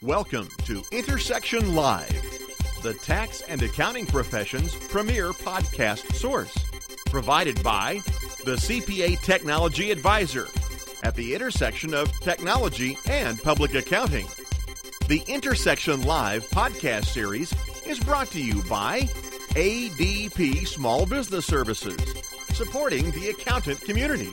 Welcome to Intersection Live, the tax and accounting profession's premier podcast source, provided by the CPA Technology Advisor at the intersection of technology and public accounting. The Intersection Live podcast series is brought to you by ADP Small Business Services, supporting the accountant community.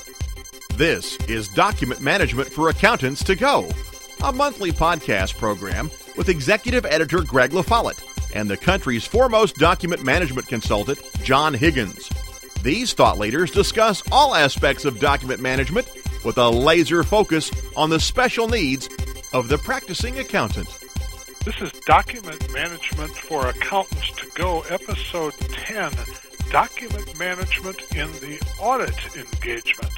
This is Document Management for Accountants to Go, a monthly podcast program with Executive Editor Greg LaFollette and the country's foremost document management consultant, John Higgins. These thought leaders discuss all aspects of document management with a laser focus on the special needs of the practicing accountant. This is Document Management for Accountants to Go, Episode 10, Document Management in the Audit Engagement.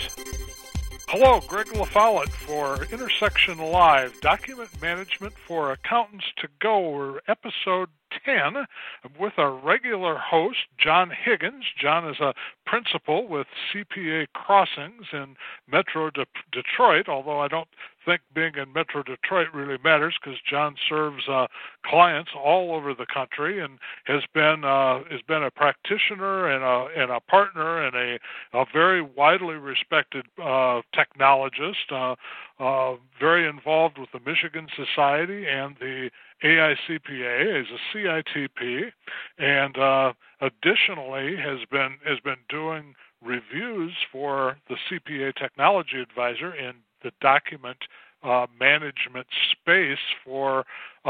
Hello, Greg LaFollette for Intersection Live, Document Management for Accountants to Go, Episode 10. I'm with our regular host, John Higgins. John is a principal with CPA Crossings in Metro Detroit, although I don't think being in Metro Detroit really matters because John serves clients all over the country and has been a practitioner and a partner and a very widely respected technologist, very involved with the Michigan Society and the AICPA as a CITP, and additionally has been doing reviews for the CPA Technology Advisor in the document management space for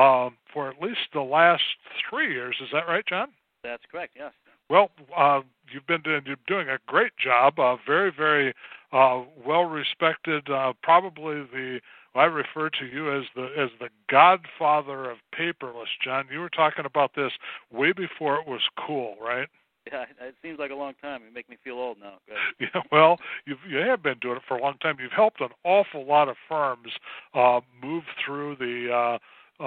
at least the last 3 years. Is that right, John? That's correct. Yes. Well, you're doing a great job. Very, very well respected. Probably I refer to you as the godfather of paperless, John. You were talking about this way before it was cool, right? Yeah, it seems like a long time. You make me feel old now. Yeah, well, you have been doing it for a long time. You've helped an awful lot of firms move through the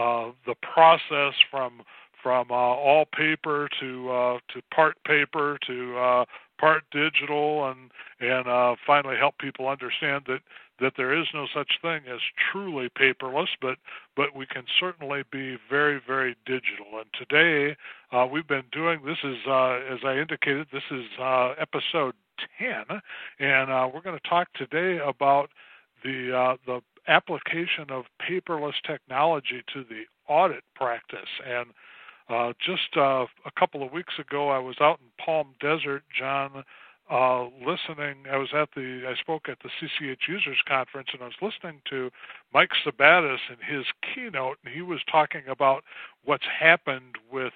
process from all paper to part paper to part digital, and finally help people understand that there is no such thing as truly paperless, but we can certainly be very, very digital. And today we've been doing this is, as I indicated, this is episode 10, and we're going to talk today about the application of paperless technology to the audit practice. And just a couple of weeks ago, I was out in Palm Desert, John, listening. I spoke at the CCH Users Conference, and I was listening to Mike Sabatis in his keynote, and he was talking about what's happened with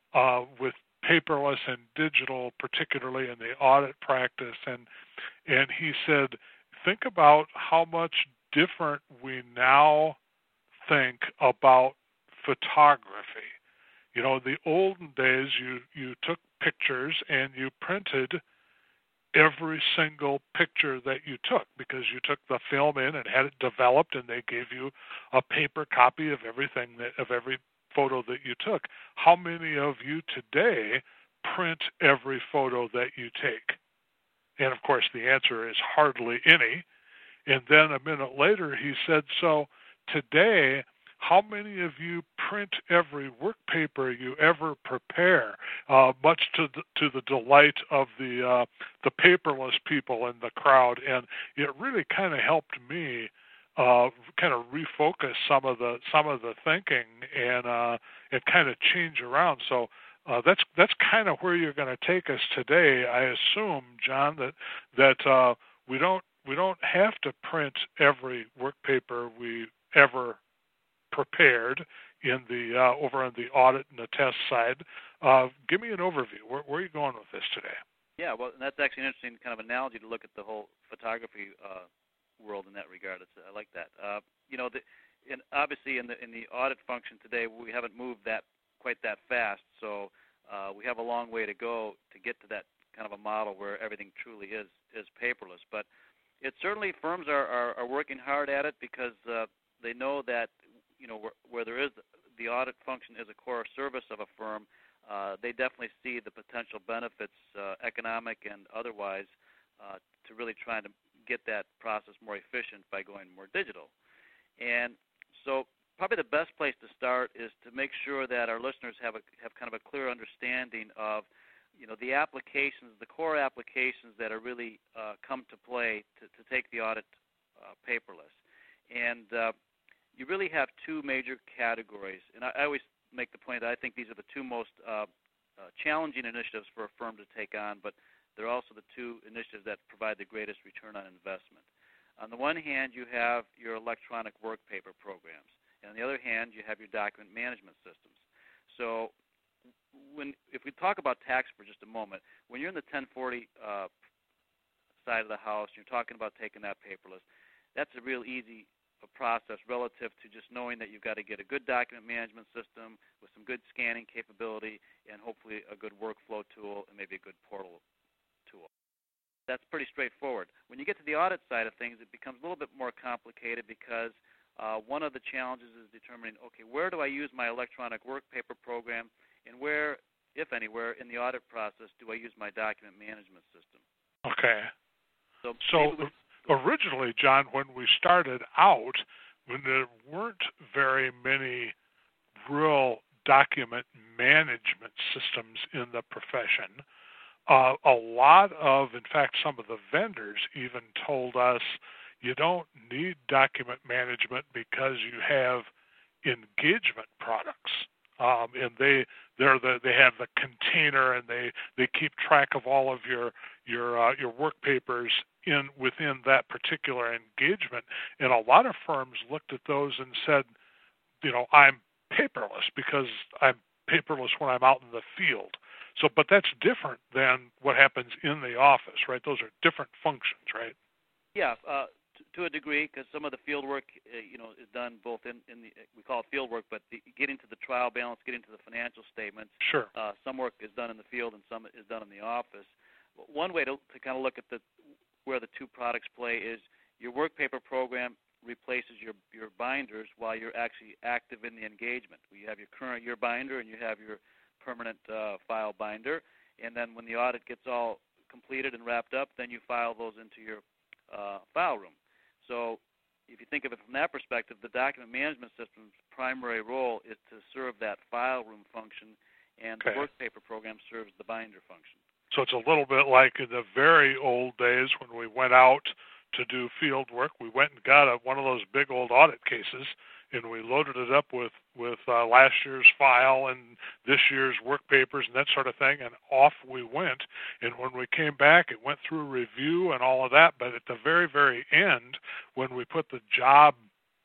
paperless and digital, particularly in the audit practice. And he said, think about how much different we now think about photography. You know, the olden days, you took pictures and you printed every single picture that you took because you took the film in and had it developed, and they gave you a paper copy of every photo that you took. How many of you today print every photo that you take? And of course, the answer is hardly any. And then a minute later, he said, so today, how many of you print every work paper you ever prepare, much to the delight of the paperless people in the crowd? And it really kind of helped me kind of refocus some of the thinking and kind of change around. So that's kind of where you're going to take us today. I assume, John, that we don't have to print every work paper we ever prepared in the over on the audit and the test side. Give me an overview. Where are you going with this today? Yeah, well, that's actually an interesting kind of analogy to look at the whole photography world in that regard. I like that. Obviously in the audit function today, we haven't moved quite that fast. So we have a long way to go to get to that kind of a model where everything truly is paperless. But it certainly firms are working hard at it because they know that where there is the audit function is a core service of a firm, they definitely see the potential benefits, economic and otherwise, to really trying to get that process more efficient by going more digital. And so probably the best place to start is to make sure that our listeners have kind of a clear understanding of, the applications, the core applications that are really come to play to take the audit paperless. And you really have two major categories. And I always make the point that I think these are the two most challenging initiatives for a firm to take on, but they're also the two initiatives that provide the greatest return on investment. On the one hand, you have your electronic work paper programs. And on the other hand, you have your document management systems. So if we talk about tax for just a moment, when you're in the 1040 side of the house, you're talking about taking that paperless, that's a real easy process relative to just knowing that you've got to get a good document management system with some good scanning capability and hopefully a good workflow tool and maybe a good portal tool. That's pretty straightforward. When you get to the audit side of things, it becomes a little bit more complicated because one of the challenges is determining, okay, where do I use my electronic work paper program, and where, if anywhere, in the audit process do I use my document management system? Okay. So originally, John, when we started out, when there weren't very many real document management systems in the profession, a lot of, in fact, some of the vendors even told us you don't need document management because you have engagement products, and they have the container, and they keep track of all of your work papers within that particular engagement. And a lot of firms looked at those and said, I'm paperless because I'm paperless when I'm out in the field. So, but that's different than what happens in the office, right? Those are different functions, right? Yeah, to a degree, because some of the field work, is done both in the, we call it field work, but getting to the trial balance, getting to the financial statements. Sure. Some work is done in the field and some is done in the office. One way to kind of look at where the two products play is your work paper program replaces your binders while you're actually active in the engagement. You have your binder and you have your permanent file binder, and then when the audit gets all completed and wrapped up, then you file those into your file room. So if you think of it from that perspective, the document management system's primary role is to serve that file room function, and the work paper program serves the binder function. So it's a little bit like in the very old days when we went out to do field work. We went and got one of those big old audit cases, and we loaded it up with last year's file and this year's work papers and that sort of thing, and off we went. And when we came back, it went through review and all of that, but at the very, very end, when we put the job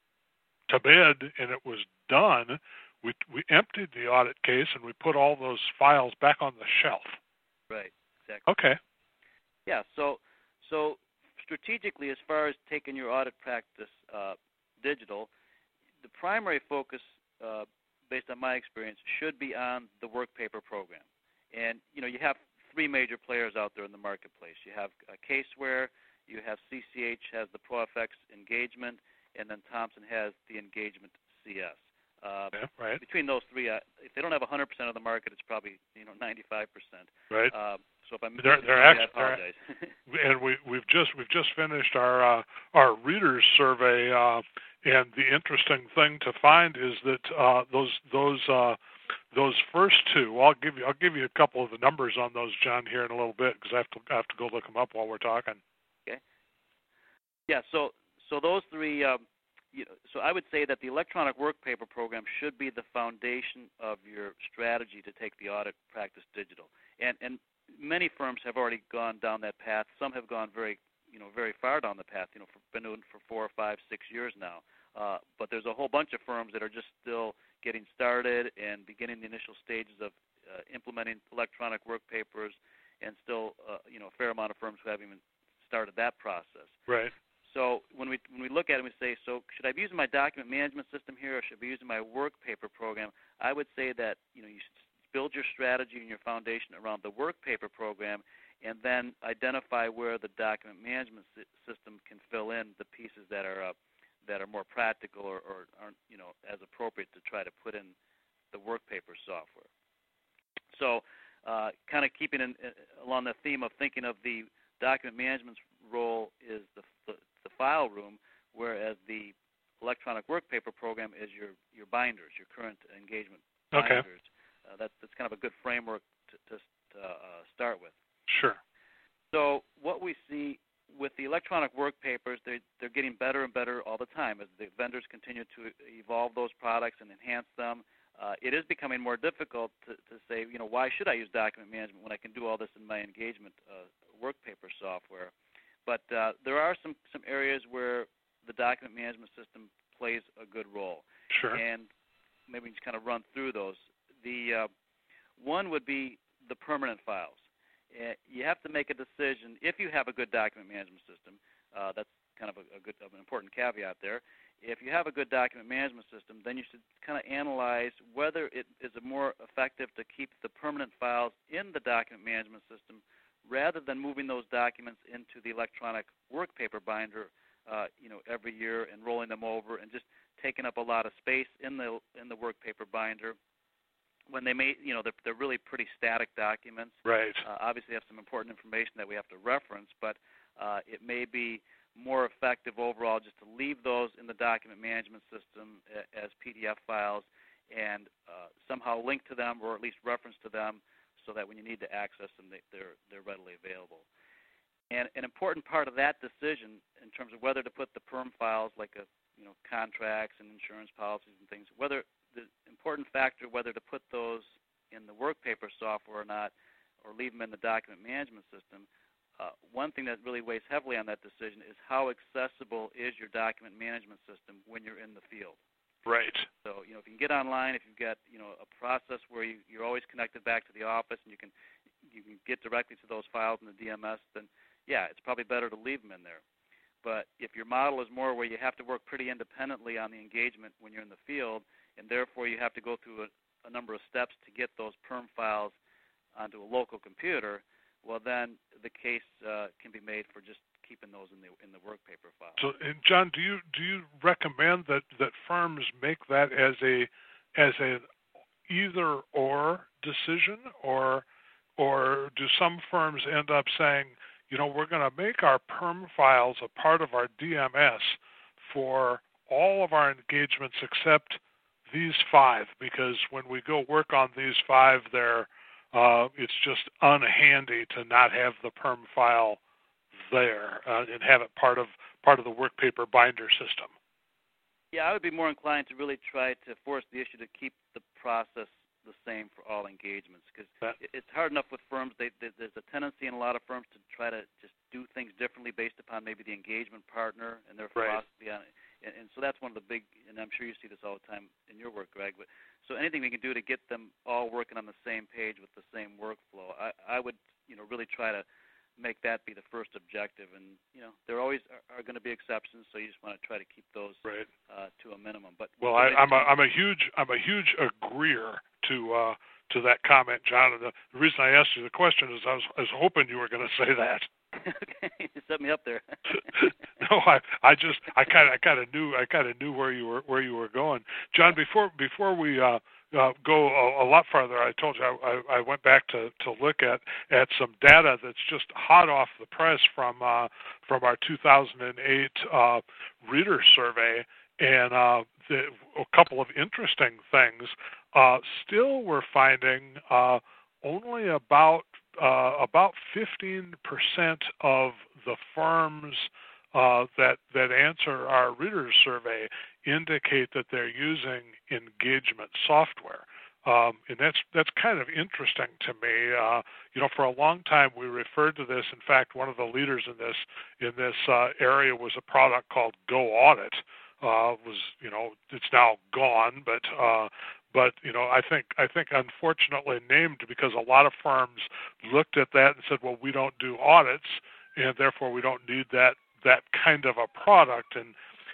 to bed and it was done, we emptied the audit case and we put all those files back on the shelf. Right, exactly. Okay. Yeah, so strategically, as far as taking your audit practice digital, the primary focus, based on my experience, should be on the work paper program. And, you have three major players out there in the marketplace. You have Caseware, you have CCH has the ProFX engagement, and then Thomson has the engagement CS. Right. Between those three, if they don't have 100% of the market, it's probably 95%. Right. So if I'm I apologize. And we've just finished our readers survey, and the interesting thing to find is that those first two, I'll give you a couple of the numbers on those, John, here in a little bit, because I have to go look them up while we're talking. Okay. Yeah. So those three. So I would say that the electronic work paper program should be the foundation of your strategy to take the audit practice digital. And many firms have already gone down that path. Some have gone very far down the path. Been doing it for 4 or 5, 6 years now. But there's a whole bunch of firms that are just still getting started and beginning the initial stages of implementing electronic work papers, and still a fair amount of firms who haven't even started that process. Right. So when we look at it, we say, so should I be using my document management system here, or should I be using my work paper program? I would say that you should build your strategy and your foundation around the work paper program, and then identify where the document management system can fill in the pieces that are more practical or aren't as appropriate to try to put in the work paper software. So kind of keeping along the theme of thinking of the document management role is the file room, whereas the electronic workpaper program is your binders, your current engagement Okay. binders. That's kind of a good framework to start with. Sure. So what we see with the electronic workpapers, they're getting better and better all the time as the vendors continue to evolve those products and enhance them. It is becoming more difficult to say, why should I use document management when I can do all this in my engagement workpaper software? But there are some areas where the document management system plays a good role. Sure. And maybe we just kind of run through those. The one would be the permanent files. You have to make a decision if you have a good document management system. That's kind of an important caveat there. If you have a good document management system, then you should kind of analyze whether it is more effective to keep the permanent files in the document management system rather than moving those documents into the electronic workpaper binder, every year and rolling them over and just taking up a lot of space in the workpaper binder. When they may, they're really pretty static documents. Right. Obviously, have some important information that we have to reference, but it may be more effective overall just to leave those in the document management system as PDF files and somehow link to them or at least reference to them so that when you need to access them, they're readily available. And an important part of that decision in terms of whether to put the perm files like contracts and insurance policies and things, whether the important factor whether to put those in the workpaper software or not, or leave them in the document management system, one thing that really weighs heavily on that decision is how accessible is your document management system when you're in the field. Right. So, if you can get online, if you've got, a process where you're always connected back to the office and you can get directly to those files in the DMS, then, yeah, it's probably better to leave them in there. But if your model is more where you have to work pretty independently on the engagement when you're in the field, and therefore you have to go through a number of steps to get those perm files onto a local computer, well, then the case can be made for just keeping those in the workpaper file. So, John, do you recommend that firms make that as an either or decision, or do some firms end up saying, we're going to make our perm files a part of our DMS for all of our engagements except these 5, because when we go work on these 5, it's just unhandy to not have the perm file there and have it part of the workpaper binder system. Yeah, I would be more inclined to really try to force the issue to keep the process the same for all engagements, because it's hard enough with firms. There's a tendency in a lot of firms to try to just do things differently based upon maybe the engagement partner and their philosophy on it. And so that's one of the big, and I'm sure you see this all the time in your work, Greg, but so anything we can do to get them all working on the same page with the same workflow, I would really try to make that be the first objective. And there always are going to be exceptions, so you just want to try to keep those to a minimum. But I'm a huge agreer to that comment, John. And the reason I asked you the question is I was hoping you were going to say that. Okay, you set me up there. No, I kind of knew where you were going, John. Before we go a lot farther, I told you I went back to look at some data that's just hot off the press from our 2008 reader survey, and a couple of interesting things. Still, we're finding only about 15% of the firms that answer our readers survey indicate that they're using engagement software, and that's kind of interesting to me. For a long time we referred to this. In fact, one of the leaders in this area was a product called Go Audit. It's now gone, but I think unfortunately named because a lot of firms looked at that and said, well, we don't do audits, and therefore we don't need that kind of a product, and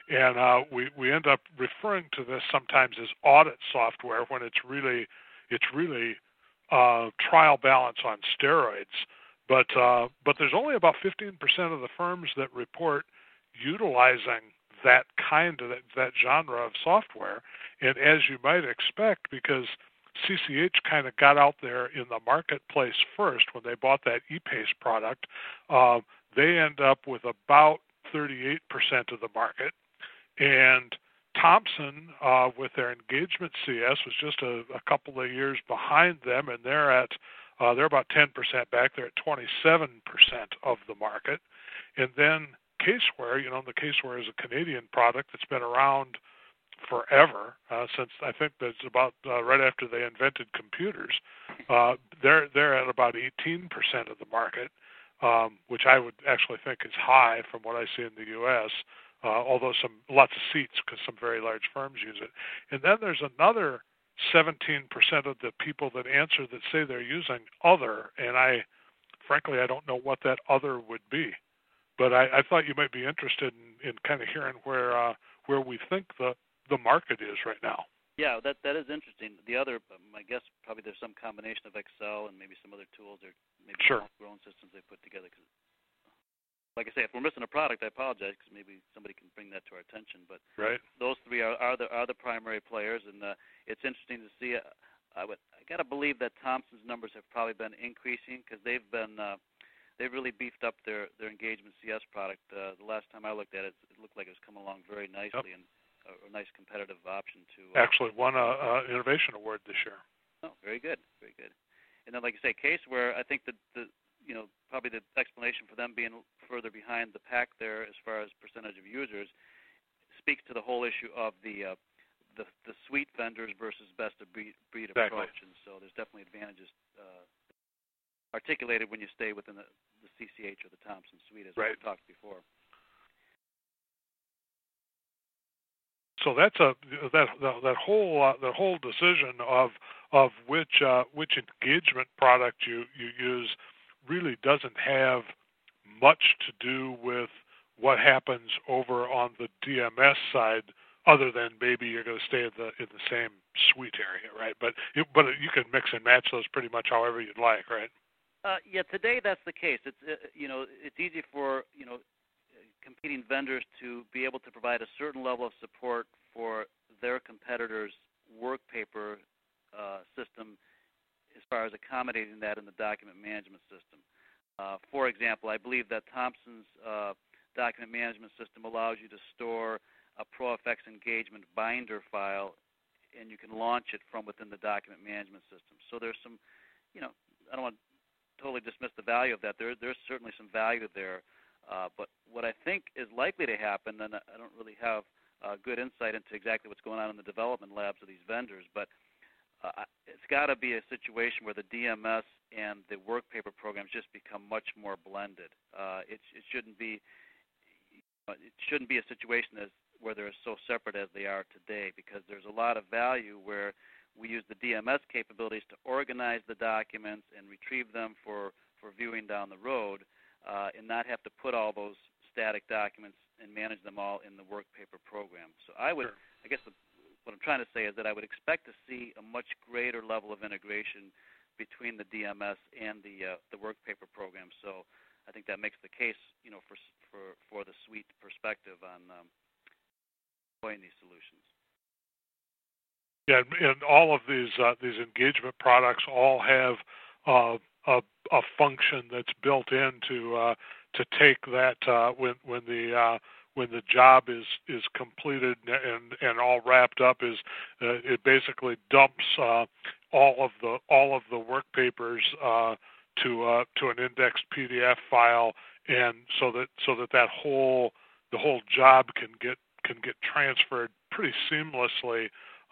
we end up referring to this sometimes as audit software when it's really trial balance on steroids. But there's only about 15% of the firms that report utilizing that kind of that genre of software, and as you might expect, because CCH kind of got out there in the marketplace first when they bought that ePace product, they end up with about 38% of the market, and Thomson, with their Engagement CS, was just a couple of years behind them, and they're about 10% back. They're at 27% of the market. And then Caseware, the Caseware is a Canadian product that's been around forever, since I think that's about right after they invented computers. They're at about 18% of the market, which I would actually think is high from what I see in the U.S., although lots of seats because some very large firms use it. And then there's another 17% of the people that answer that say they're using other, and frankly, I don't know what that other would be. But I thought you might be interested in kind of hearing where we think the market is right now. Yeah, that is interesting. The other, I guess, probably there's some combination of Excel and maybe some other tools or maybe homegrown systems they put together. Cause, like I say, if we're missing a product, I apologize because maybe somebody can bring that to our attention. But those three are the primary players, and it's interesting to see. I got to believe that Thomson's numbers have probably been increasing because they've really beefed up their Engagement CS product. The last time I looked at it, it looked like it was coming along very nicely and a nice competitive option to. Actually won an innovation award this year. Oh, very good, very good. And then, like I say, Caseware, I think that probably the explanation for them being further behind the pack there as far as percentage of users speaks to the whole issue of the suite vendors versus best of breed approach. And so there's definitely advantages articulated when you stay within the CCH or the Thomson suite, as we've talked before. So that's that whole decision of which engagement product you use really doesn't have much to do with what happens over on the DMS side, other than maybe you're going to stay in the same suite area, right? But you can mix and match those pretty much however you'd like, right? Yeah, today that's the case. It's easy for competing vendors to be able to provide a certain level of support for their competitors' work paper system as far as accommodating that in the document management system. For example, I believe that Thomson's document management system allows you to store a ProFX engagement binder file, and you can launch it from within the document management system. So there's some, I don't want to totally dismiss the value of that. There's certainly some value there. But what I think is likely to happen, and I don't really have good insight into exactly what's going on in the development labs of these vendors, but it's got to be a situation where the DMS and the work paper programs just become much more blended. It shouldn't be a situation where they're so separate as they are today, because there's a lot of value where we use the DMS capabilities to organize the documents and retrieve them for viewing down the road, and not have to put all those static documents and manage them all in the work paper program. So I guess what I'm trying to say is that I would expect to see a much greater level of integration between the DMS and the work paper program. So I think that makes the case, for the suite perspective on deploying these solutions. Yeah, and all of these engagement products all have a function that's built in to take that when the job is completed and all wrapped up, it basically dumps all of the work papers to an indexed PDF file, and so that the whole job can get transferred pretty seamlessly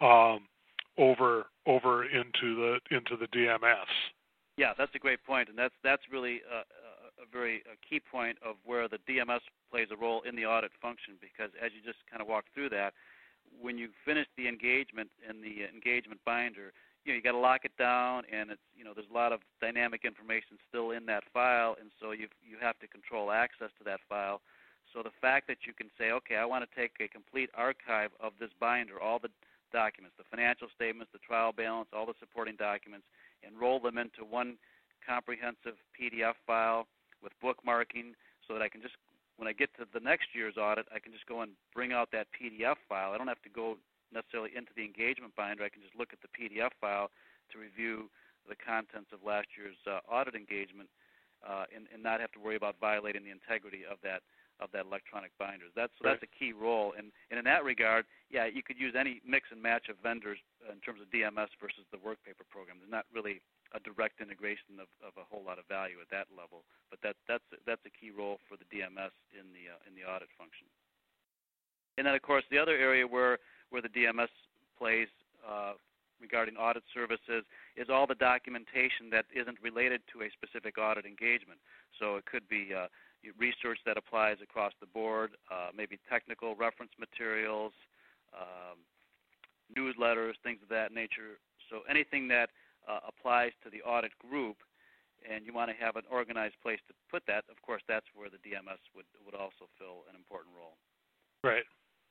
over into the DMS. Yeah, that's a great point, and that's really a very key point of where the DMS plays a role in the audit function, because as you just kind of walked through that, when you finish the engagement in the engagement binder, you got to lock it down, and it's there's a lot of dynamic information still in that file, and so you have to control access to that file. So the fact that you can say, okay, I want to take a complete archive of this binder, all the documents, the financial statements, the trial balance, all the supporting documents, and roll them into one comprehensive PDF file with bookmarking, so that I can just, when I get to the next year's audit, I can just go and bring out that PDF file. I don't have to go necessarily into the engagement binder. I can just look at the PDF file to review the contents of last year's audit engagement and not have to worry about violating the integrity of that that electronic binders. That's a key role, and in that regard, yeah, you could use any mix and match of vendors in terms of DMS versus the workpaper program. There's not really a direct integration of a whole lot of value at that level, but that's a key role for the DMS in the audit function. And then, of course, the other area where the DMS plays regarding audit services is all the documentation that isn't related to a specific audit engagement. So it could be research that applies across the board, maybe technical reference materials, newsletters, things of that nature. So anything that applies to the audit group, and you want to have an organized place to put that, of course, that's where the DMS would also fill an important role. Right.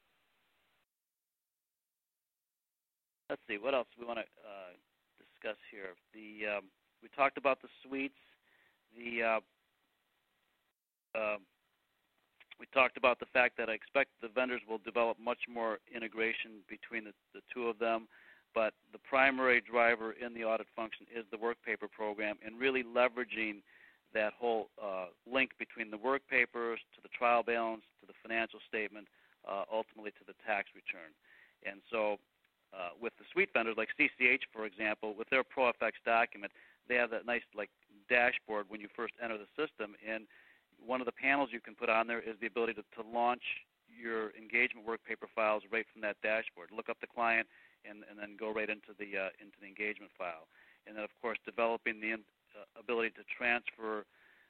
Let's see, what else we want to discuss here. We talked about the suites. We talked about the fact that I expect the vendors will develop much more integration between the two of them, but the primary driver in the audit function is the workpaper program, and really leveraging that whole link between the work papers to the trial balance to the financial statement, ultimately to the tax return. And so with the suite vendors like CCH, for example, with their ProFX document, they have that nice dashboard when you first enter the system, and one of the panels you can put on there is the ability to launch your engagement work paper files right from that dashboard. Look up the client and then go right into the engagement file. And then, of course, developing the ability to transfer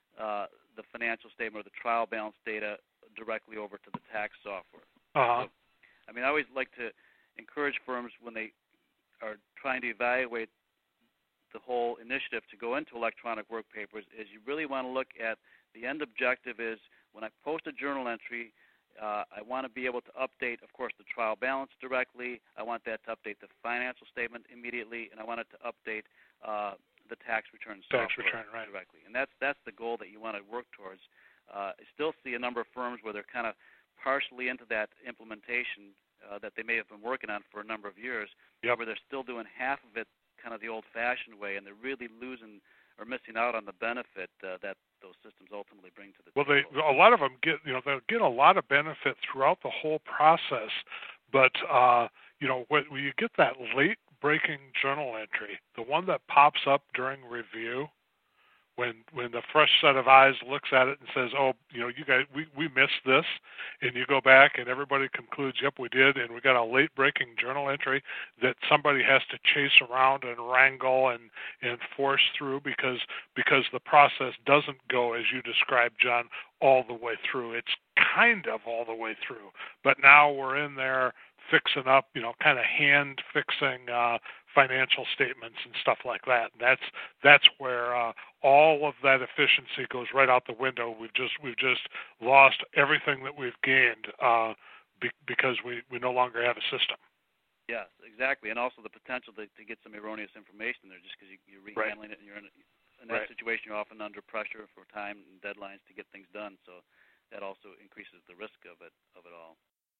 the financial statement or the trial balance data directly over to the tax software. Uh-huh. So, I always like to encourage firms when they are trying to evaluate the whole initiative to go into electronic work papers is you really want to look at the end objective is when I post a journal entry, I want to be able to update, of course, the trial balance directly. I want that to update the financial statement immediately, and I want it to update the tax return software directly. And that's the goal that you want to work towards. I still see a number of firms where they're kind of partially into that implementation that they may have been working on for a number of years, where they're still doing half of it kind of the old-fashioned way, and they're really losing or missing out on the benefit that those systems ultimately bring to the table. A lot of them they'll get a lot of benefit throughout the whole process, but when you get that late-breaking journal entry, the one that pops up during review, when the fresh set of eyes looks at it and says, "Oh, you guys, we missed this," and you go back and everybody concludes, "Yep, we did," and we got a late-breaking journal entry that somebody has to chase around and wrangle and force through because the process doesn't go as you described, John, all the way through. It's kind of all the way through, but now we're in there fixing up, kind of hand fixing financial statements and stuff like that. And that's where all of that efficiency goes right out the window. We've just lost everything that we've gained because we no longer have a system. Yes, exactly, and also the potential to get some erroneous information there, just because you're rehandling it and you're in that situation. You're often under pressure for time and deadlines to get things done, so that also increases the risk of it all.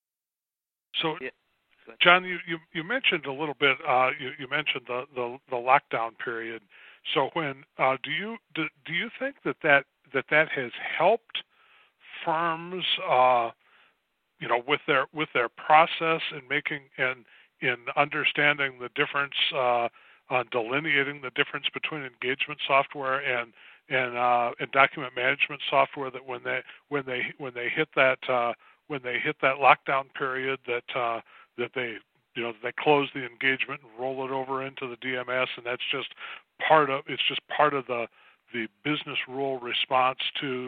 So, John, you mentioned a little bit. You mentioned the lockdown period. So, when do you think that has helped firms, with their process and making and in understanding the difference, delineating the difference between engagement software and document management software, that when they hit that lockdown period, that they close the engagement and roll it over into the DMS, and that's just part of the business rule response to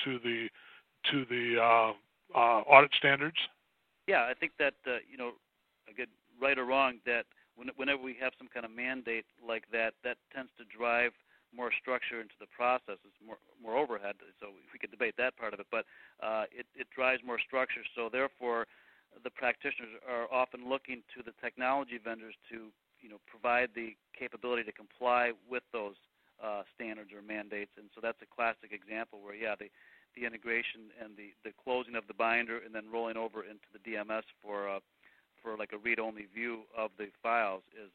the audit standards. Yeah, I think that again, right or wrong, that whenever we have some kind of mandate like that tends to drive more structure into the process. It's more overhead, so we could debate that part of it, but it drives more structure. So therefore, the practitioners are often looking to the technology vendors to provide the capability to comply with those standards or mandates. And so that's a classic example where the integration and the closing of the binder and then rolling over into the DMS for like a read-only view of the files is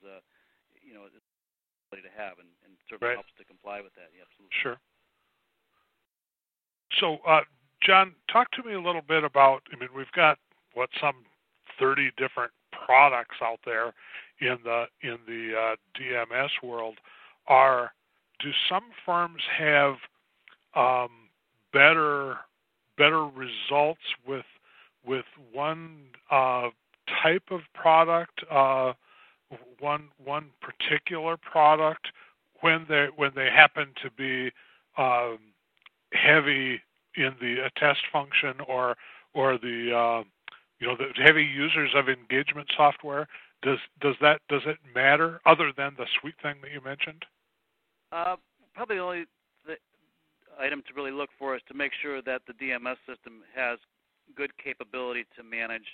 to have, and certainly helps to comply with that. Yeah, absolutely. Sure. So, John, talk to me a little bit about. I mean, we've got some 30 different products out there in the DMS world. Do some firms have better results with one type of product, one particular product, when they happen to be heavy in the attest function or the the heavy users of engagement software? Does it matter other than the suite thing that you mentioned? Probably the only item to really look for is to make sure that the DMS system has good capability to manage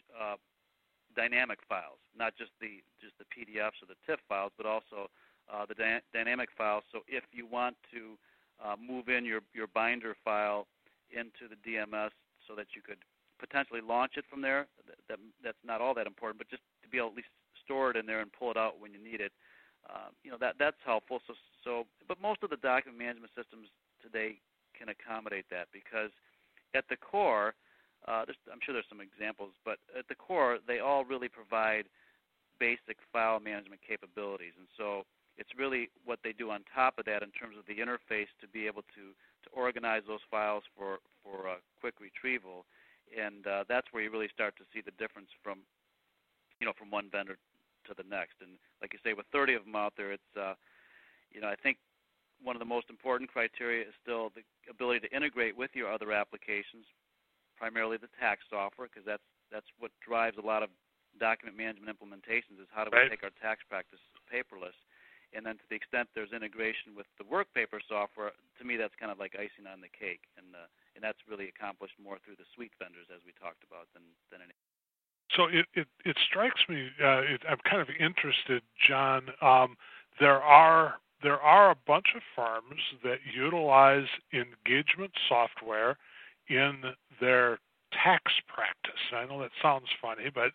dynamic files, not just the PDFs or the TIFF files, but also the dynamic files. So if you want to move in your binder file into the DMS so that you could potentially launch it from there, that's not all that important, but just to be able to at least store it in there and pull it out when you need it, that's helpful. But most of the document management systems today can accommodate that, because at the core, I'm sure there's some examples, but at the core, they all really provide basic file management capabilities. And so it's really what they do on top of that in terms of the interface to be able to organize those files for quick retrieval. And that's where you really start to see the difference from one vendor to the next. And like you say, with 30 of them out there, it's I think one of the most important criteria is still the ability to integrate with your other applications, primarily the tax software, because that's what drives a lot of document management implementations, is how do we take our tax practice paperless. And then to the extent there's integration with the workpaper software, to me that's kind of like icing on the cake, and that's really accomplished more through the suite vendors, as we talked about, than any. So it strikes me. I'm kind of interested, John. There are a bunch of firms that utilize engagement software in their tax practice. I know that sounds funny, but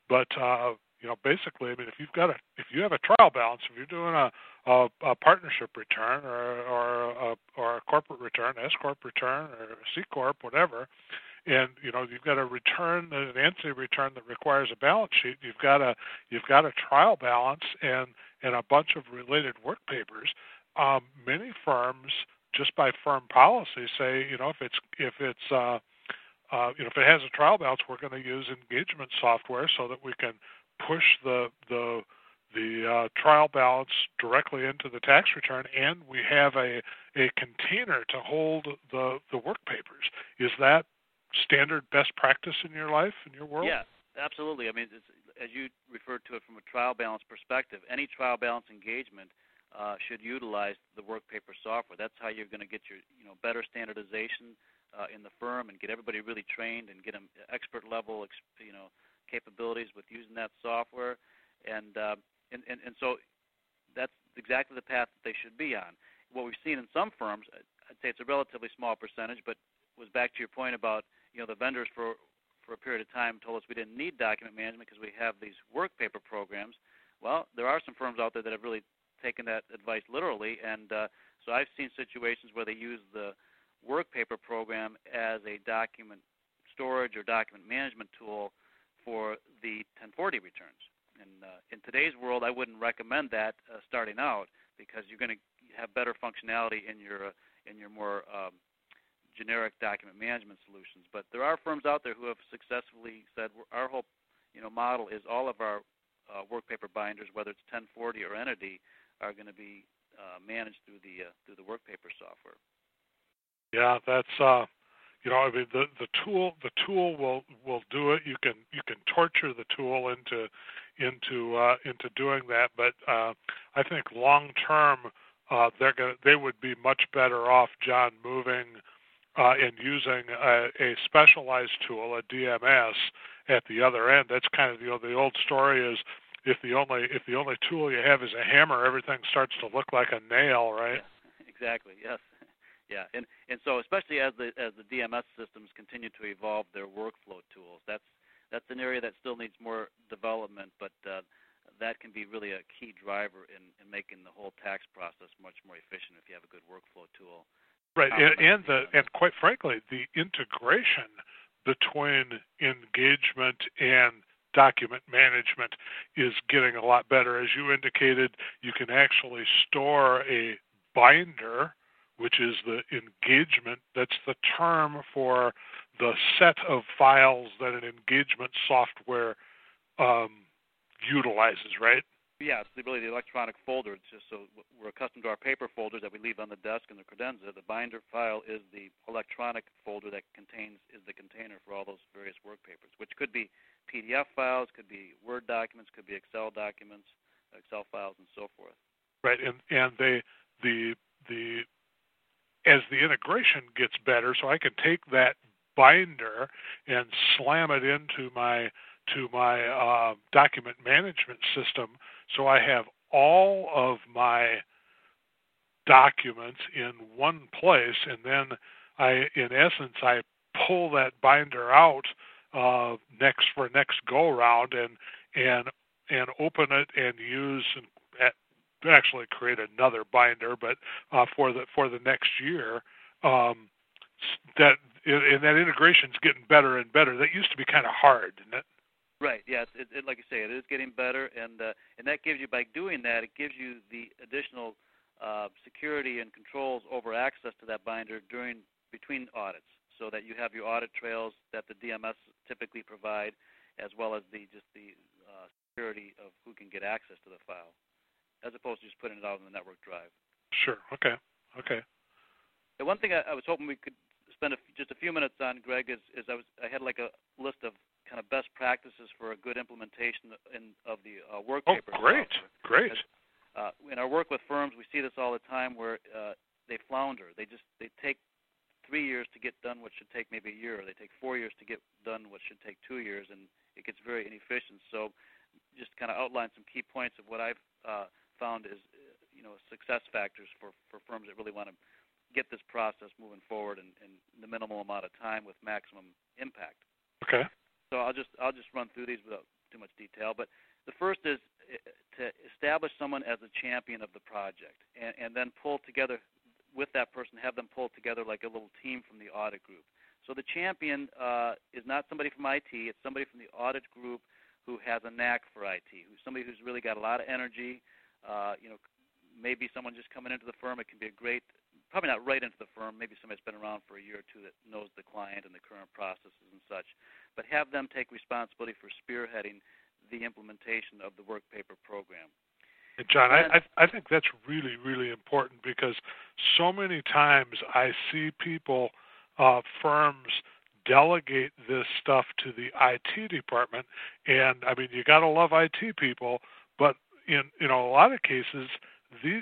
basically, I mean, if you have a trial balance, if you're doing a partnership return or a corporate return, S corp return or a C corp, whatever, and you've got a return, an entity return that requires a balance sheet. You've got a trial balance and a bunch of related work papers. Many firms, just by firm policy, say if it has a trial balance, we're going to use engagement software so that we can push the trial balance directly into the tax return, and we have a container to hold the work papers. Is that standard best practice in your life, in your world? Yeah, absolutely. I mean, as you referred to it from a trial balance perspective, any trial balance engagement should utilize the work paper software. That's how you're going to get your better standardization in the firm and get everybody really trained and get them expert level capabilities with using that software, and so that's exactly the path that they should be on. What we've seen in some firms, I'd say it's a relatively small percentage, but was back to your point about the vendors for a period of time told us we didn't need document management because we have these work paper programs. Well, there are some firms out there that have really taken that advice literally, and so I've seen situations where they use the work paper program as a document storage or document management tool for the 1040 returns. And in today's world, I wouldn't recommend that starting out, because you're going to have better functionality in your more generic document management solutions. But there are firms out there who have successfully said our whole model is all of our work paper binders, whether it's 1040 or Entity, are going to be managed through the work paper software. Yeah, that's I mean, the tool will do it. You can torture the tool into doing that, but I think long term they would be much better off, John, moving and using a specialized tool, a DMS, at the other end. That's kind of the old story is if the only tool you have is a hammer, everything starts to look like a nail, right? Yeah, exactly. Yes. Yeah, and so especially as the DMS systems continue to evolve their workflow tools, that's an area that still needs more development, but that can be really a key driver in making the whole tax process much more efficient if you have a good workflow tool. Right, and quite frankly, the integration between engagement and document management is getting a lot better. As you indicated, you can actually store a binder, which is the engagement. That's the term for the set of files that an engagement software utilizes, right? Yeah, it's really the electronic folder. It's just so we're accustomed to our paper folders that we leave on the desk in the credenza. The binder file is the electronic folder that is the container for all those various work papers, which could be PDF files, could be Word documents, could be Excel documents, Excel files, and so forth. Right, and as the integration gets better, so I can take that binder and slam it into my document management system, so I have all of my documents in one place, and then in essence, I pull that binder out next go around and open it and use and actually create another binder, but for the next year, that integration's getting better and better. That used to be kind of hard, didn't it? Right. Yeah. It like you say, it is getting better, and that gives you, by doing that, it gives you the additional security and controls over access to that binder between audits, so that you have your audit trails that the DMS typically provide, as well as the security of who can get access to the file, as opposed to just putting it out on the network drive. Sure. Okay. The one thing I was hoping we could spend just a few minutes on, Greg, is I had like a list of kind of best practices for a good implementation of the work paper. Oh, great. In our work with firms, we see this all the time where they flounder. They take 3 years to get done what should take maybe a year, or they take 4 years to get done what should take 2 years, and it gets very inefficient. So just kind of outline some key points of what I've found is success factors for firms that really want to get this process moving forward in the minimal amount of time with maximum impact. Okay. So I'll just run through these without too much detail. But the first is to establish someone as a champion of the project, and then pull together with that person, have them pull together like a little team from the audit group. So the champion is not somebody from IT; it's somebody from the audit group who has a knack for IT, who's somebody who's really got a lot of energy. Maybe someone just coming into the firm. It can be probably not right into the firm, maybe somebody that's been around for a year or two that knows the client and the current processes and such, but have them take responsibility for spearheading the implementation of the work paper program. And John, I think that's really, really important, because so many times I see people, firms, delegate this stuff to the IT department, and I mean, you got to love IT people, but in a lot of cases, the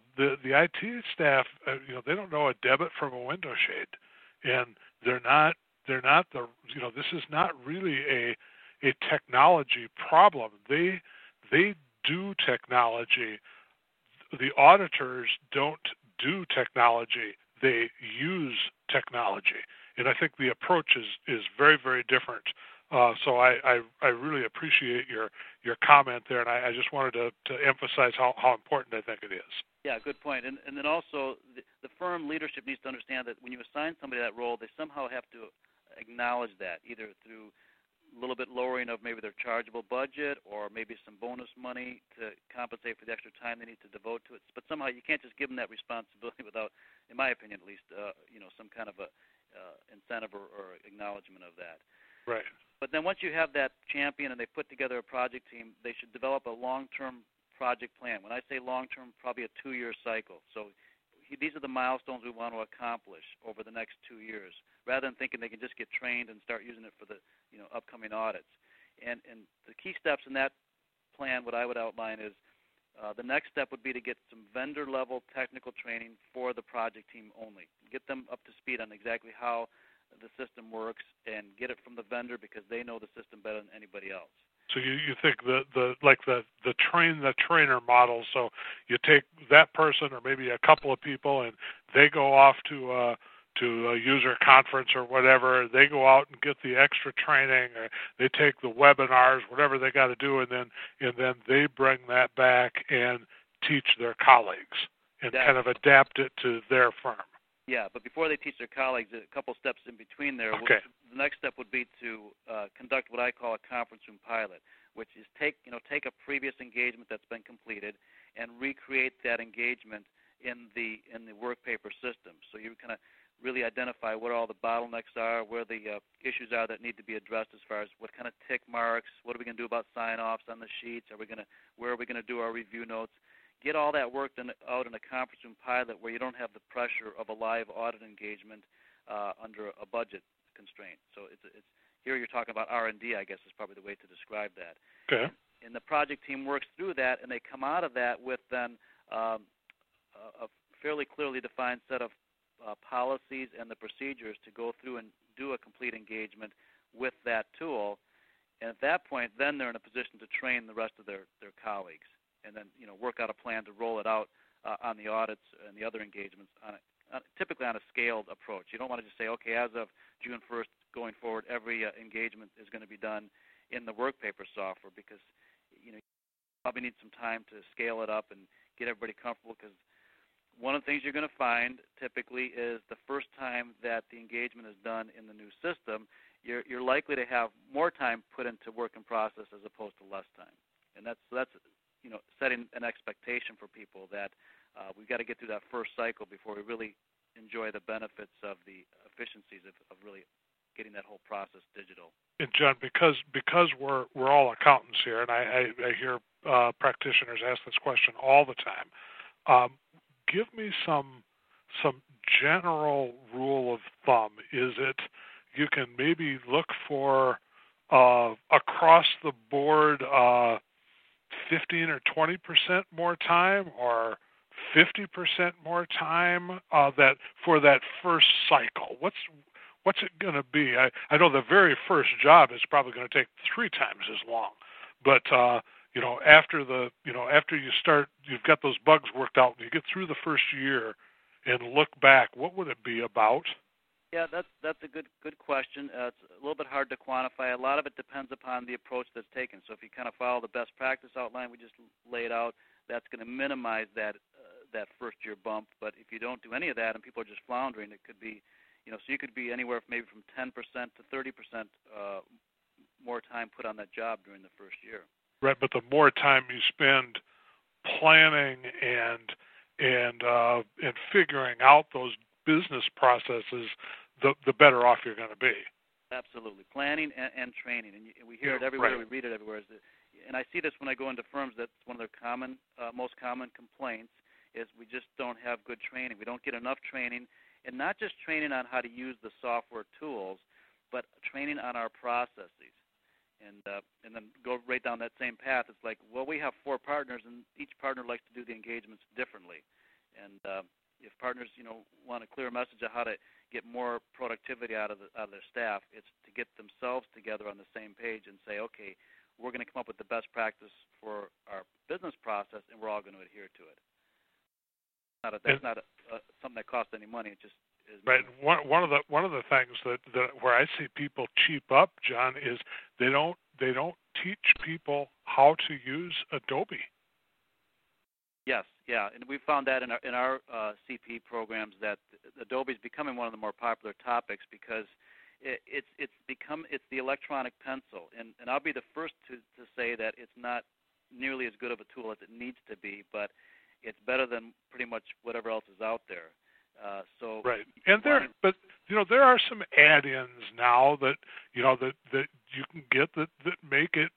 IT staff, they don't know a debit from a window shade, and they're not this is not really a technology problem. They do technology. The auditors don't do technology. They use technology, and I think the approach is very, very different. So I really appreciate your comment there, and I just wanted to emphasize how important I think it is. Yeah, good point. And then also the firm leadership needs to understand that when you assign somebody that role, they somehow have to acknowledge that, either through a little bit lowering of maybe their chargeable budget, or maybe some bonus money to compensate for the extra time they need to devote to it. But somehow you can't just give them that responsibility without, in my opinion at least, some kind of a incentive or acknowledgement of that. Right. But then once you have that champion and they put together a project team, they should develop a long-term project plan. When I say long-term, probably a 2-year cycle. So these are the milestones we want to accomplish over the next 2 years, rather than thinking they can just get trained and start using it for the upcoming audits. And the key steps in that plan, what I would outline is the next step would be to get some vendor-level technical training for the project team only. Get them up to speed on exactly how the system works, and get it from the vendor, because they know the system better than anybody else. So you think the train the trainer model. So you take that person or maybe a couple of people, and they go off to a user conference or whatever. They go out and get the extra training, or they take the webinars, whatever they got to do, and then they bring that back and teach their colleagues and kind of adapt it to their firm. Yeah, but before they teach their colleagues, a couple steps in between there. Okay. The next step would be to conduct what I call a conference room pilot, which is take a previous engagement that's been completed and recreate that engagement in the work paper system. So you kind of really identify what all the bottlenecks are, where the issues are that need to be addressed as far as what kind of tick marks, what are we going to do about sign-offs on the sheets, where are we going to do our review notes. Get all that worked out in a conference room pilot where you don't have the pressure of a live audit engagement under a budget constraint. So it's here you're talking about R&D, I guess is probably the way to describe that. Okay. And the project team works through that, and they come out of that with then a fairly clearly defined set of policies and the procedures to go through and do a complete engagement with that tool. And at that point, then they're in a position to train the rest of their colleagues, and then work out a plan to roll it out on the audits and the other engagements typically on a scaled approach. You don't want to just say, okay, as of June 1st going forward, every engagement is going to be done in the work paper software, because you probably need some time to scale it up and get everybody comfortable, because one of the things you're going to find typically is the first time that the engagement is done in the new system, you're likely to have more time put into work in process as opposed to less time. And that's setting an expectation for people that we've got to get through that first cycle before we really enjoy the benefits of the efficiencies of really getting that whole process digital. And John, because we're all accountants here, and I hear practitioners ask this question all the time. Give me some general rule of thumb. Is it you can maybe look for across the board 15 or 20% more time, or 50% more time that for that first cycle? What's it going to be? I know the very first job is probably going to take 3 times as long, but after you start, you've got those bugs worked out, and you get through the first year and look back, what would it be about? Yeah, that's a good question. It's a little bit hard to quantify. A lot of it depends upon the approach that's taken. So if you kind of follow the best practice outline we just laid out, that's going to minimize that first year bump. But if you don't do any of that and people are just floundering, it could be, so you could be anywhere from maybe from 10% to 30% more time put on that job during the first year. Right, but the more time you spend planning and figuring out those business processes, the better off you're going to be. Absolutely, planning and training, and we hear it everywhere. Right. We read it everywhere. And I see this when I go into firms. That's one of their most common complaints is we just don't have good training. We don't get enough training, and not just training on how to use the software tools, but training on our processes. And then go right down that same path. It's like, well, we have 4 partners, and each partner likes to do the engagements differently. And if partners, want a clear message of how to get more productivity out of their staff, it's to get themselves together on the same page and say, okay, we're going to come up with the best practice for our business process, and we're all going to adhere to it. That's not something that costs any money. It just is. Right. One of the things that where I see people cheap up, John, is they don't teach people how to use Adobe. Yes, yeah, and we found that in our CP programs that Adobe is becoming one of the more popular topics because it's the electronic pencil, and I'll be the first to say that it's not nearly as good of a tool as it needs to be, but it's better than pretty much whatever else is out there. Right, and there are some add-ins now that that you can get that make it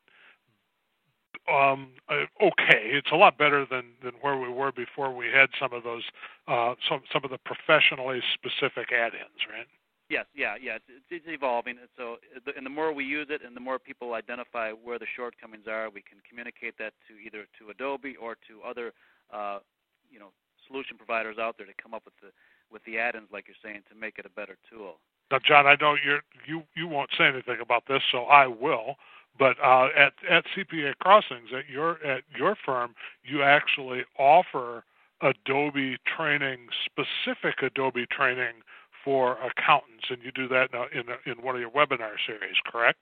okay. It's a lot better than where we were before we had some of those some of the professionally specific add-ins, right? Yes, yeah. It's evolving, and so and the more we use it, and the more people identify where the shortcomings are, we can communicate that to either to Adobe or to other solution providers out there to come up with the add-ins, like you're saying, to make it a better tool. Now, John, I know you won't say anything about this, so I will. But at CPA Crossings, at your firm, you actually offer Adobe training, specific Adobe training for accountants, and you do that in one of your webinar series, correct?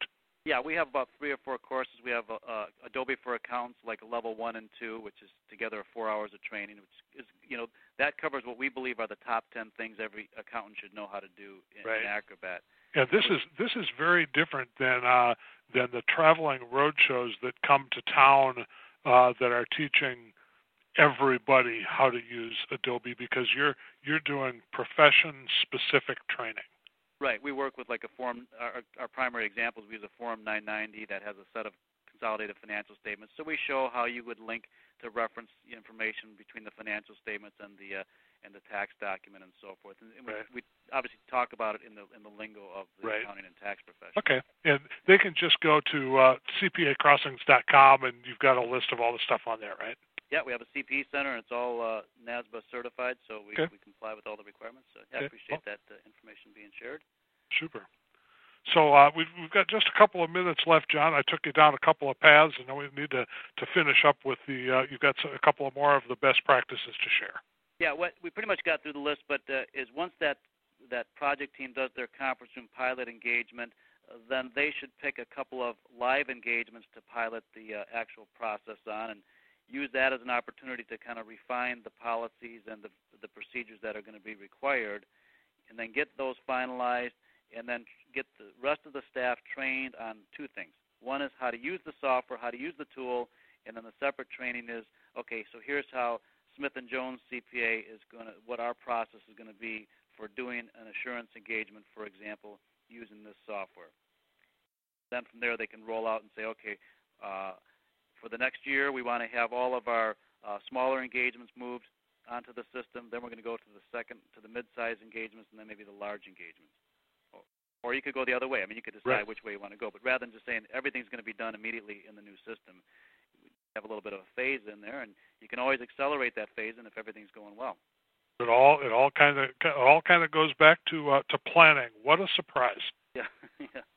Yeah, we have about 3 or 4 courses. We have Adobe for Accountants, like a level 1 and 2, which is together 4 hours of training, which is, that covers what we believe are the top 10 things every accountant should know how to do in Acrobat. Yeah, this is very different than the traveling road shows that come to town that are teaching everybody how to use Adobe, because you're doing profession-specific training. Right. We work with like a form. Our primary examples, we use a Form 990 that has a set of consolidated financial statements. So we show how you would link to reference information between the financial statements and the tax document and so forth. And we obviously talk about it in the lingo of the accounting and tax profession. Okay. And they can just go to cpacrossings.com, and you've got a list of all the stuff on there, right? Yeah, we have a CPE center, and it's all NASBA certified, so we comply with all the requirements. So I appreciate that information being shared. Super. So we've got just a couple of minutes left, John. I took you down a couple of paths, and now we need to finish up with you've got a couple of more of the best practices to share. Yeah, we pretty much got through the list, but is once that project team does their conference room pilot engagement, then they should pick a couple of live engagements to pilot the actual process on, and use that as an opportunity to kind of refine the policies and the procedures that are going to be required, and then get those finalized, and then get the rest of the staff trained on 2 things. One is how to use the software, how to use the tool, and then the separate training is, okay, so here's how Smith & Jones CPA what our process is going to be for doing an assurance engagement, for example, using this software. Then from there they can roll out and say, okay, for the next year, we want to have all of our smaller engagements moved onto the system. Then we're going to go to the mid-size engagements, and then maybe the large engagements. Or you could go the other way. I mean, you could decide which way you want to go. But rather than just saying everything's going to be done immediately in the new system, we have a little bit of a phase in there, and you can always accelerate that phase in if everything's going well. It all kind of goes back to planning. What a surprise! Yeah, yeah.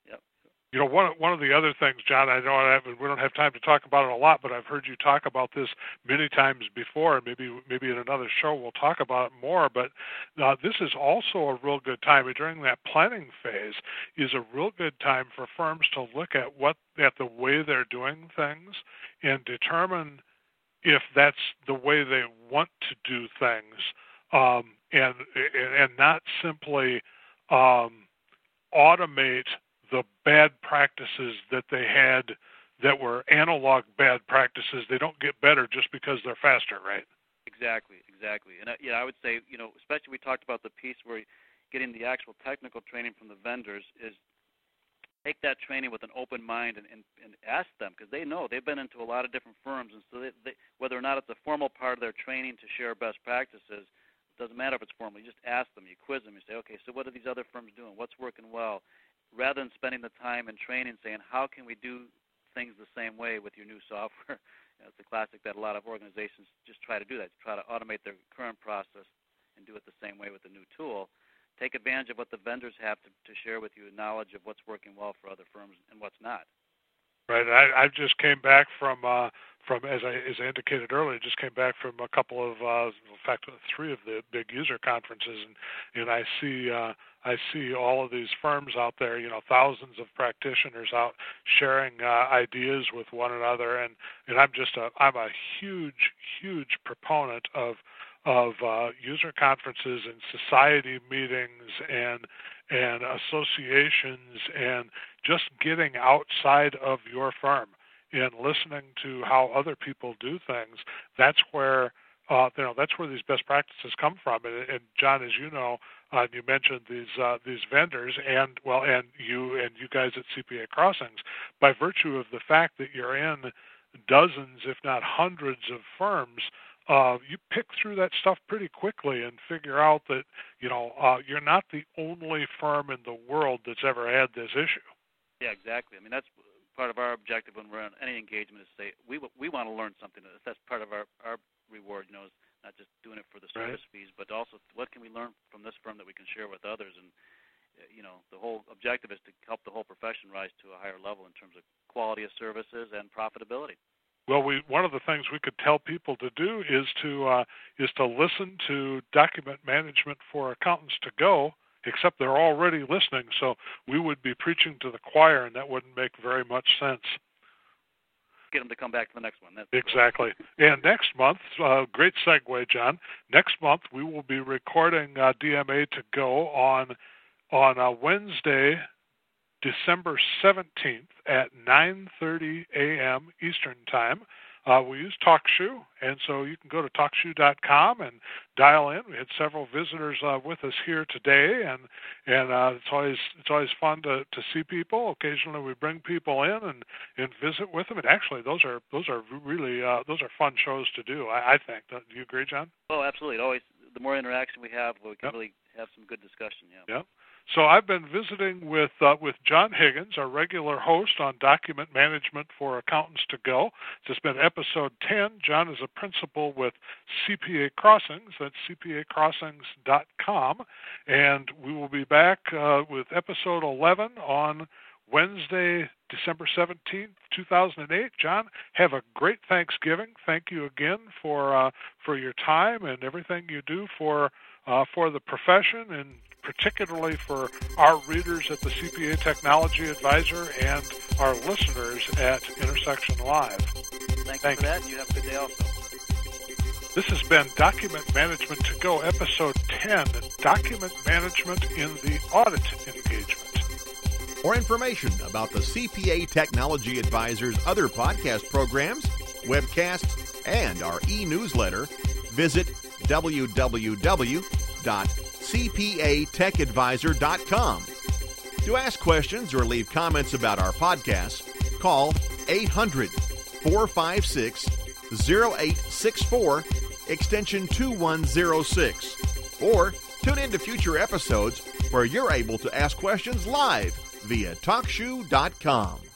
One of the other things, John, I know we don't have time to talk about it a lot, but I've heard you talk about this many times before, and maybe in another show we'll talk about it more, but this is also a real good time. During that planning phase is a real good time for firms to look at the way they're doing things and determine if that's the way they want to do things, and not simply automate the bad practices that they had that were analog bad practices. They don't get better just because they're faster, right? Exactly. And I would say, especially we talked about the piece where getting the actual technical training from the vendors is take that training with an open mind and ask them, because they know they've been into a lot of different firms, and so they, whether or not it's a formal part of their training to share best practices, it doesn't matter if it's formal. You just ask them, you quiz them, you say, okay, so what are these other firms doing? What's working well? Rather than spending the time and training saying, how can we do things the same way with your new software? It's a classic that a lot of organizations just try to do that, try to automate their current process and do it the same way with the new tool. Take advantage of what the vendors have to share with you, knowledge of what's working well for other firms and what's not. Right. I just came back from as I indicated earlier, just came back from a couple of, in fact, 3 of the big user conferences, and I see all of these firms out there, thousands of practitioners out sharing ideas with one another, and I'm a huge proponent of user conferences and society meetings and associations and just getting outside of your firm and listening to how other people do things. That's where these best practices come from. And John, as you know, you mentioned these vendors and you guys at CPA Crossings, by virtue of the fact that you're in dozens, if not hundreds of firms, you pick through that stuff pretty quickly and figure out that you're not the only firm in the world that's ever had this issue. Yeah, exactly. I mean, that's part of our objective when we're on any engagement is to say we want to learn something. That's part of our reward. Is not just doing it for the service fees, but also what can we learn from this firm that we can share with others. And the whole objective is to help the whole profession rise to a higher level in terms of quality of services and profitability. Well, one of the things we could tell people to do is to listen to Document Management for Accountants to Go except they're already listening, so we would be preaching to the choir, and that wouldn't make very much sense. Get them to come back to the next one. That's exactly. And next month, great segue, John. Next month we will be recording DMA to Go on Wednesday, December 17th at 9:30 a.m. Eastern Time. We use TalkShoe, and so you can go to TalkShoe.com and dial in. We had several visitors with us here today, and it's always fun to see people. Occasionally, we bring people in and visit with them. And actually, those are really those are fun shows to do. I think. Do you agree, John? Oh, absolutely. Always, the more interaction we have, we can really have some good discussion. Yeah. Yep. So I've been visiting with John Higgins, our regular host on Document Management for Accountants to Go. This has been episode 10. John is a principal with CPA Crossings. That's cpacrossings.com. And we will be back with episode 11 on Wednesday, December 17th, 2008. John, have a great Thanksgiving. Thank you again for your time and everything you do for the profession, and particularly for our readers at the CPA Technology Advisor and our listeners at Intersection Live. Thank you for that, and you have a good day also. This has been Document Management to Go, Episode 10, Document Management in the Audit Engagement. For information about the CPA Technology Advisor's other podcast programs, webcasts, and our e-newsletter, visit www.cpatechadvisor.com. To ask questions or leave comments about our podcasts, call 800-456-0864, extension 2106, or tune in to future episodes where you're able to ask questions live via TalkShoe.com.